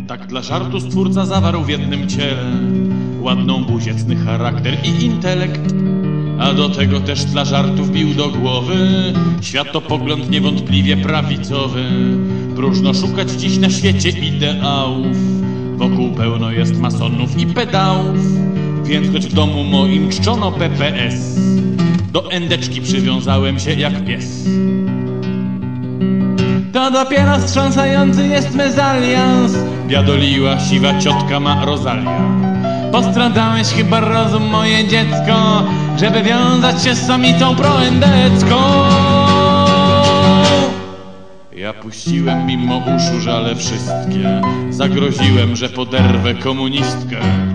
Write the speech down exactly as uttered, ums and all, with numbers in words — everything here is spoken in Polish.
Tak dla żartu stwórca zawarł w jednym ciele ładną buzię, cny charakter i intelekt, a do tego też dla żartu wbił do głowy światopogląd niewątpliwie prawicowy. Próżno szukać dziś na świecie ideałów, wokół pełno jest masonów i pedałów, więc choć w domu moim czczono P P S, do endeczki przywiązałem się jak pies. To dopiero wstrząsający jest mezalians, biadoliła siwa ciotka ma Rozalia. Postradałeś chyba rozum, moje dziecko, żeby wiązać się z samicą proendecką. Ja puściłem mimo uszu żale wszystkie, zagroziłem, że poderwę komunistkę.